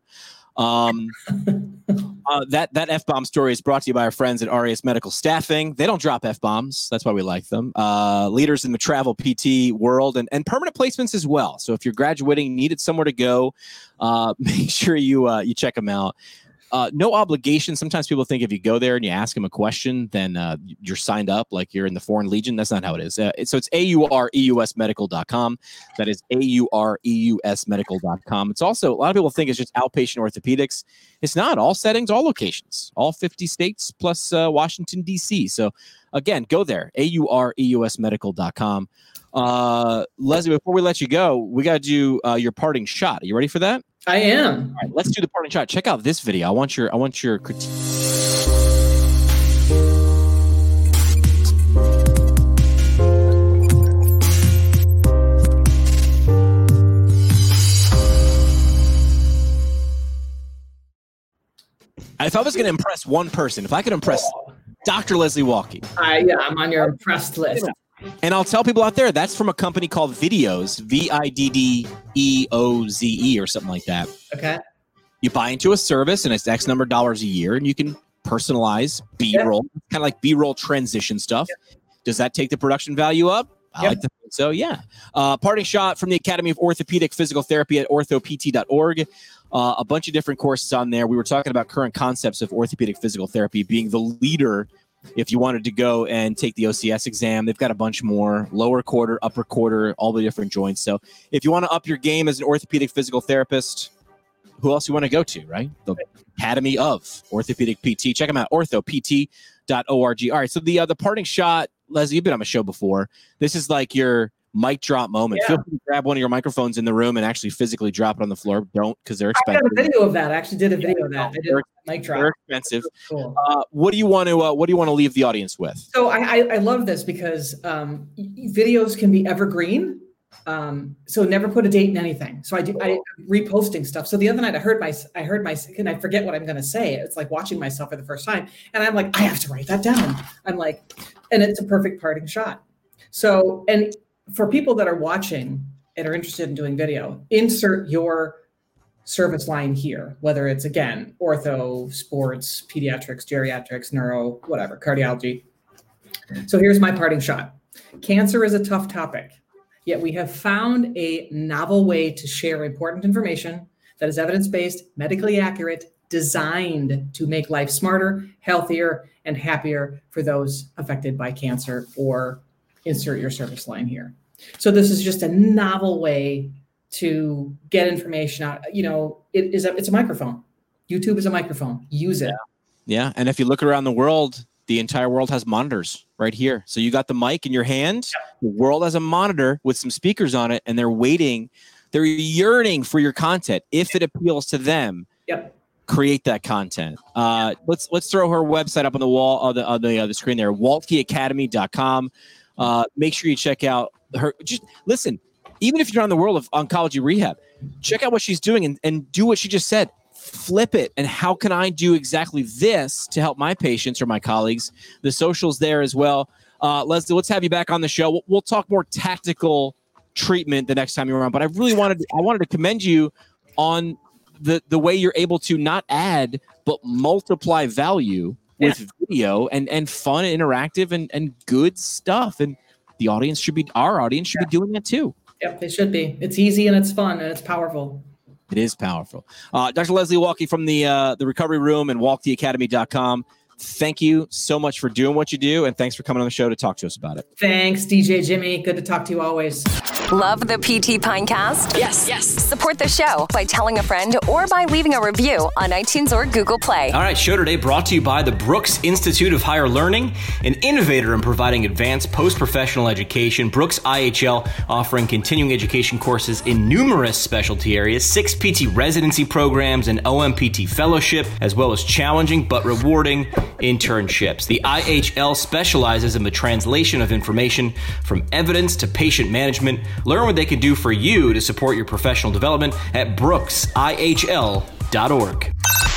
That F-bomb story is brought to you by our friends at RAS Medical Staffing. They don't drop F-bombs. That's why we like them. Leaders in the travel PT world and permanent placements as well. So if you're graduating, needed somewhere to go, make sure you check them out. No obligation. Sometimes people think if you go there and you ask them a question, then you're signed up like you're in the Foreign Legion. That's not how it is. So it's aureusmedical.com. That is aureusmedical.com. It's also, a lot of people think it's just outpatient orthopedics. It's not. All settings, all locations, all 50 states plus Washington, D.C. So again, go there, aureusmedical.com. Leslie, before we let you go, we got to do your parting shot. Are you ready for that? I am. All right, let's do the parting shot. Check out this video. I want your critique. If I was going to impress one person, if I could impress Dr. Leslie Walke. I'm on your impressed list. And I'll tell people out there, that's from a company called Videoze, VIDDEOZE or something like that. Okay. You buy into a service and it's X number of dollars a year and you can personalize B-roll, kind of like B-roll transition stuff. Yeah. Does that take the production value up? I like to think so, yeah. Parting shot from the Academy of Orthopedic Physical Therapy at orthopt.org. A bunch of different courses on there. We were talking about current concepts of orthopedic physical therapy being the leader. If you wanted to go and take the OCS exam, they've got a bunch more, lower quarter, upper quarter, all the different joints. So if you want to up your game as an orthopedic physical therapist, who else you want to go to, right? The Academy of Orthopedic PT. Check them out, orthopt.org. All right, so the parting shot, Leslie, you've been on the show before. This is like your mic drop moment. Yeah. Feel free to grab one of your microphones in the room and actually physically drop it on the floor. Don't, because they're expensive. I got a video of that. I actually did a video of that. I did mic drop. They're expensive. Cool. What do you want to leave the audience with? So I love this because videos can be evergreen. So never put a date in anything. So I reposting stuff. So the other night I heard my, and I forget what I'm going to say. It's like watching myself for the first time. And I'm like, I have to write that down. I'm like, and it's a perfect parting shot. So, and for people that are watching and are interested in doing video, insert your service line here, whether it's, again, ortho, sports, pediatrics, geriatrics, neuro, whatever, cardiology. So here's my parting shot. Cancer is a tough topic, yet we have found a novel way to share important information that is evidence-based, medically accurate, designed to make life smarter, healthier, and happier for those affected by cancer, or insert your service line here. So this is just a novel way to get information out. You know, it's a microphone. YouTube is a microphone. Use it. Yeah. And if you look around the world, the entire world has monitors right here. So you got the mic in your hand. The world has a monitor with some speakers on it, and they're waiting. They're yearning for your content. If it appeals to them, create that content. Let's throw her website up on the wall on the screen there, waltkeacademy.com. Make sure you check out her. Just listen, even if you're on the world of oncology rehab, check out what she's doing and do what she just said. Flip it. And how can I do exactly this to help my patients or my colleagues? The social's there as well. Leslie, let's have you back on the show. We'll talk more tactical treatment the next time you're on. But I really wanted to commend you on the way you're able to not add but multiply value with video and fun and interactive and good stuff. And our audience should be doing that too. Yep, they should be. It's easy and it's fun and it's powerful. It is powerful. Dr. Leslie Walke from the Recovery Room and waltkeacademy.com. Thank you so much for doing what you do, and thanks for coming on the show to talk to us about it. Thanks, DJ Jimmy. Good to talk to you always. Love the PT Pinecast? Yes. Support the show by telling a friend or by leaving a review on iTunes or Google Play. All right, show today brought to you by the Brooks Institute of Higher Learning, an innovator in providing advanced post-professional education. Brooks IHL offering continuing education courses in numerous specialty areas, 6 PT residency programs, and OMPT fellowship, as well as challenging but rewarding internships. The IHL specializes in the translation of information from evidence to patient management. Learn what they can do for you to support your professional development at brooksihl.org.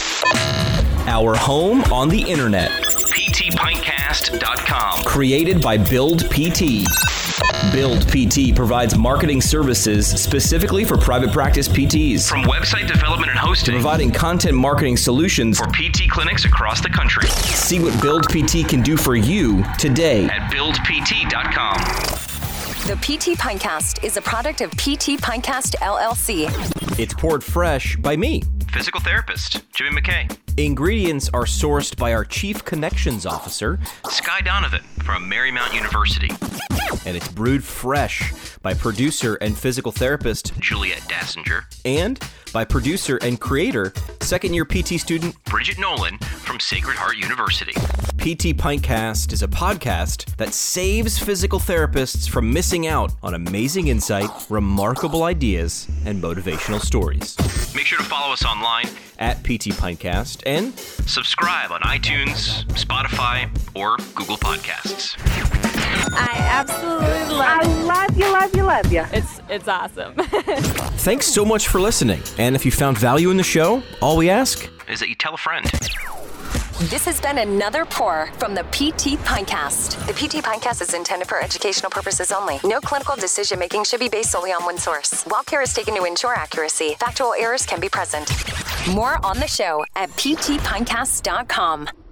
Our home on the internet. PTPintcast.com. Created by Build PT. Build PT provides marketing services specifically for private practice PTs. From website development and hosting, Providing content marketing solutions for PT clinics across the country. See what Build PT can do for you today. At buildpt.com. The PT Pinecast is a product of PT Pinecast LLC. It's poured fresh by me. Physical therapist, Jimmy McKay. Ingredients are sourced by our Chief Connections Officer, Sky Donovan from Marymount University. and it's brewed fresh by producer and physical therapist Juliet Dassinger. And by producer and creator, second-year PT student Bridget Nolan from Sacred Heart University. PT Pintcast is a podcast that saves physical therapists from missing out on amazing insight, remarkable ideas, and motivational stories. Make sure to follow us online at PT Pintcast and subscribe on iTunes, Spotify, or Google Podcasts. I absolutely love it. Love you. It's awesome. thanks so much for listening. And if you found value in the show, all we ask Is that you tell a friend. This has been another pour from the PT Pintcast. The PT Pintcast is intended for educational purposes only. No clinical decision-making should be based solely on one source. While care is taken to ensure accuracy, factual errors can be present. More on the show at ptpintcast.com.